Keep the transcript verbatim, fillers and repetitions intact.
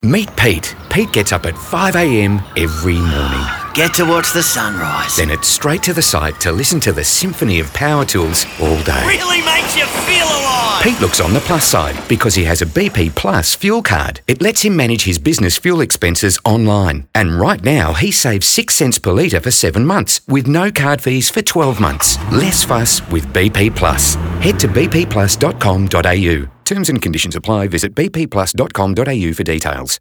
Meet Pete. Pete gets up at five a.m. every morning. Get to watch the sunrise. Then it's straight to the site to listen to the symphony of power tools all day. Really makes you feel alive. Pete looks on the plus side because he has a B P Plus fuel card. It lets him manage his business fuel expenses online. And right now, he saves six cents per litre for seven months with no card fees for twelve months. Less fuss with B P Plus. Head to b p plus dot com dot a u. Terms and conditions apply. Visit b p plus dot com dot a u for details.